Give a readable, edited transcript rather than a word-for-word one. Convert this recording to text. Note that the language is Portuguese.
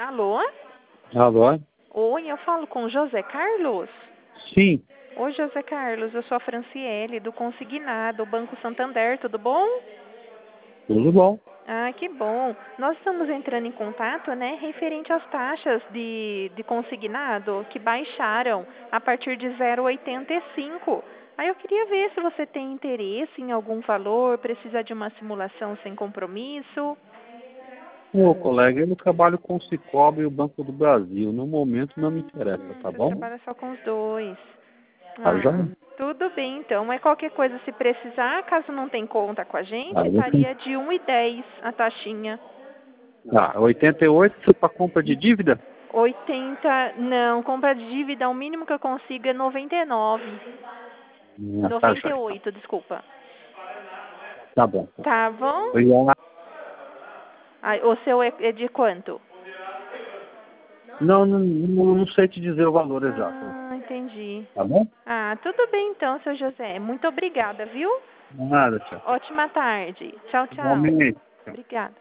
Alô? Alô? Oi, eu falo com o José Carlos? Sim, Oi, José Carlos, eu sou a Franciele, do Consignado, Banco Santander, tudo bom? tudo bom. Ah, que bom. Nós estamos entrando em contato, né, referente às taxas de consignado que baixaram a partir de 0,85. Aí eu queria ver se você tem interesse em algum valor, precisa de uma simulação sem compromisso. Ô, colega, eu trabalho com o Cicobi e o Banco do Brasil. No momento não me interessa, tá Você bom? trabalha só com os dois. Tá já? Tudo bem então. Mas qualquer coisa, se precisar, caso não tenha conta com a gente, Aí eu tenho... estaria de 1,10 a taxinha. Tá, 88 para compra de dívida? 80, não, compra de dívida, o mínimo que eu consigo é 99. Tá já, então. 98, desculpa. Tá bom. Tá bom? Obrigado. Ah, o seu é de quanto? Não sei te dizer o valor exato. Ah, entendi. Tá bom? Ah, tudo bem então, seu José. Muito obrigada, viu? Nada, tchau. Ótima tarde. Tchau, tchau. Igualmente. Obrigada.